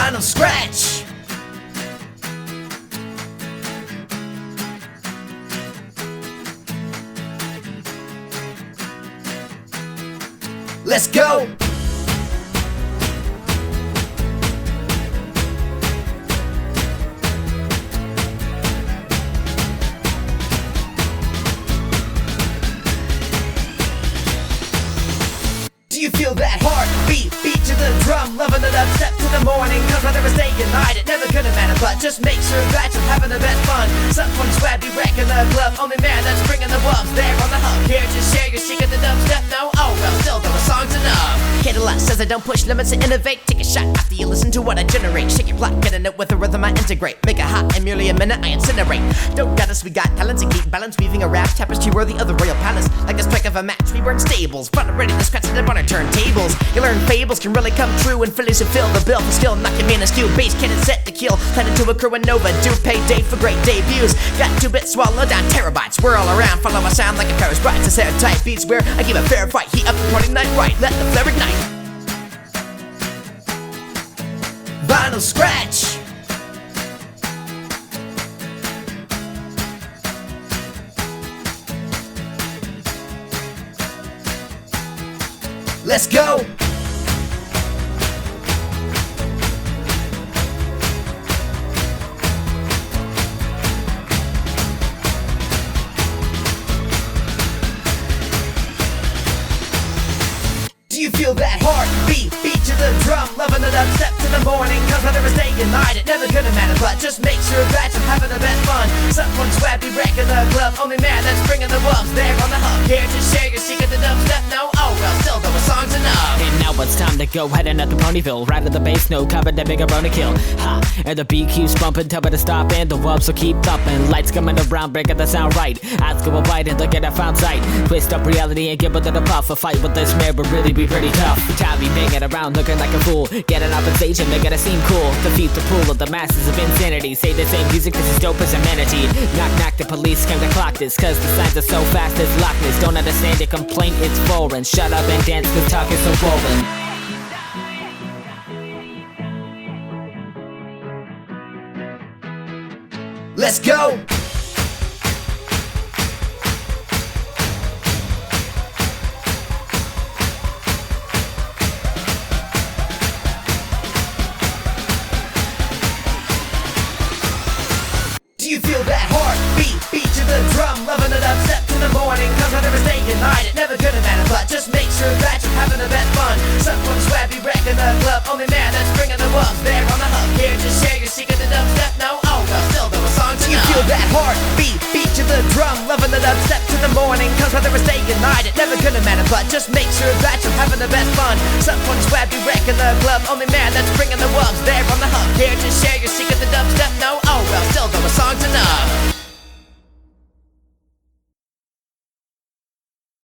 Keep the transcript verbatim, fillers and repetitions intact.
Vinyl scratch. Let's go. Do you feel that heartbeat? Beat to the drum, loving it up, step to the morning. Cause I never stay at night, it never could have mattered. But just make sure that you're having the best fun. Some fun swag, be wrecking the club. Only man that's bringing the wubs there on the hub. Here to share your secret, the dubstep. No, oh well, still though a song's enough. Cadillac says I don't push limits, I innovate. Take a shot after you listen to what I generate. Shake your block, get a note with the rhythm I integrate. Make it hot in merely a minute, I incinerate. Don't got us, we got talent to keep balance. Weaving a rap tapestry worthy of the royal palace. Like the strike of a match, we burn stables. Front ready to scratch it up on our turntables. You learn fables can really come true, and Phillies who fill the bill for skill. Knocking minuscule bass cannon set to kill. Planted to a crew and Nova, do pay date for great debuts. Got two bits swallow down terabytes. Whirl around, follow my sound like a pair of sprites. It's air tight beats where I give a fair fight. Heat up the party night right, let the flare ignite. Vinyl scratch. Let's go. Do you feel that heartbeat? Beat to the drum, loving it up, step to the morning. Cause I never stay at night, it never could have mattered. But just make sure that you're having the best fun. Someone swag, be wrecking the club. Only man that's bringing the wubs there on the hub. Here to share your secret, the dubstep. No, oh well, still though a song's enough. And now it's time to go, heading up to Ponyville. Right at the bass, no cover, that big around to kill. Ha, and the B Q's bumping, tell me to stop, and the wubs will keep thumping. Lights coming around, breaking the sound right. Eyes go wide and look at I found sight. Twist up reality and give it to the puff. A fight with this man would really be pretty tough. Time be banging around, looking like a fool. Getting up on stage and making it seem cool. Defeat the pool of the masses of insanity. Say the same music cause it's dope as amenity. Knock knock, the police came to clock this. Cause the signs are so fast as Loch Ness. Don't understand your complaint, it's foreign. Shut up and dance cause talk is so boring. Let's go. Do you feel that heartbeat? Beat to the drum, loving it up, step to the morning. Cause I never stay at night, it never could have mattered. But just make sure that you're having the best fun. Someone swag, be wrecking the club. Only man that's bringing the wubs there on the hub. Here to share your secret, the dubstep. No, oh well, still though a song's enough. Do you feel that heartbeat? Beat to the drum, loving it up, step to the morning. Cause I never stay at night, it never could have mattered. But just make sure that you're having the best fun. Someone swag, be wrecking the club. Only man that's bringing the wubs